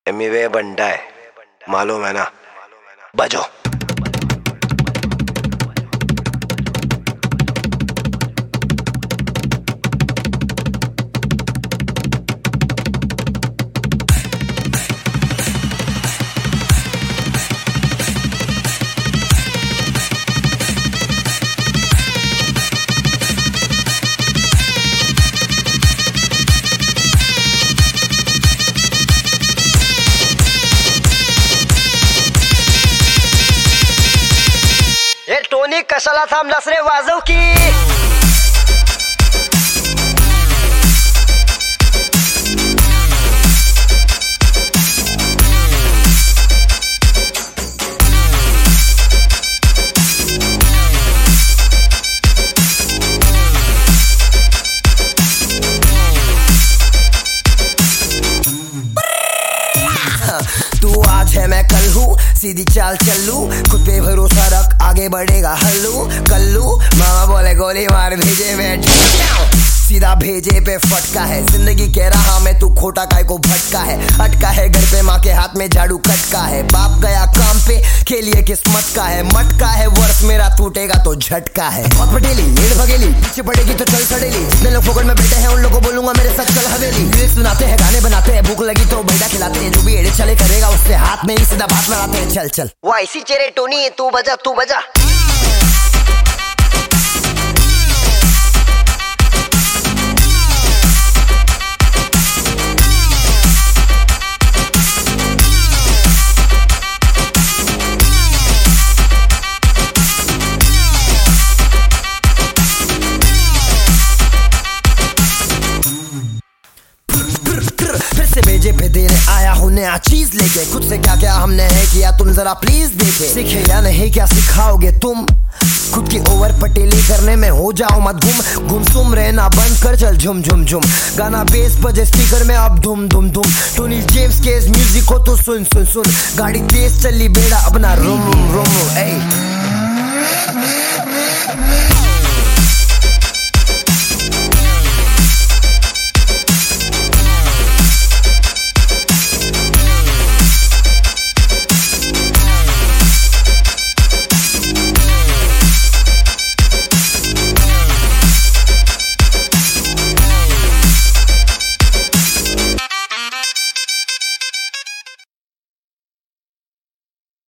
एमिवे बंटा है, मालूम है ना। बजो। हे टोनी कशाला थांबलास रे, वाजव की। तू आज है मैं कल हूँ, सीधी चाल चलू, खुद पे भरोसा रख, आगे बढ़ेगा हल्लू कल्लू। मामा बोले गोली मार भेजे में सीधा भेजे पे फटका है। जिंदगी कह रहा मैं तू खोटा काय को भटका है। अटका है घर पे माँ के हाथ में झाड़ू कटका है। बाप गया काम पे खेलिए किस्मत का है। मटका है वर्ष मेरा टूटेगा तो झटका है। बहुत पटेली लेड़ भगेली, पीछे पड़ेगी तो चल सड़ेली। जितने लोग फोकट में बैठे हैं उन लोगों को बोलूंगा मेरे साथ चल हवेली। लिरिक्स सुनाते हैं, गाने बनाते हैं, भूख लगी तो बैठा खिलाते हैं। जो भी एड़े चले करेगा उससे हाथ में ही सीधा बात लड़ाते हैं। चल चल वो ऐसी चेहरे टोनी, तू बजा तू बजा। फिर से भेजे पे देने आया हूँ नया चीज लेके। खुद से क्या क्या हमने है किया तुम जरा प्लीज देखे। सीखे या नहीं क्या सिखाओगे तुम, खुद की ओवर पटेली करने में हो जाओ मत गुम। गुमसुम रहना बंद कर, चल झुम झुम झुम। गाना बेस बजे स्पीकर में अब धुम धुम धुम। टोनी जेम्स के इस म्यूजिक को तो सुन सुन सुन। गाड़ी तेज चली बेड़ा अपना रूम रूम रूम।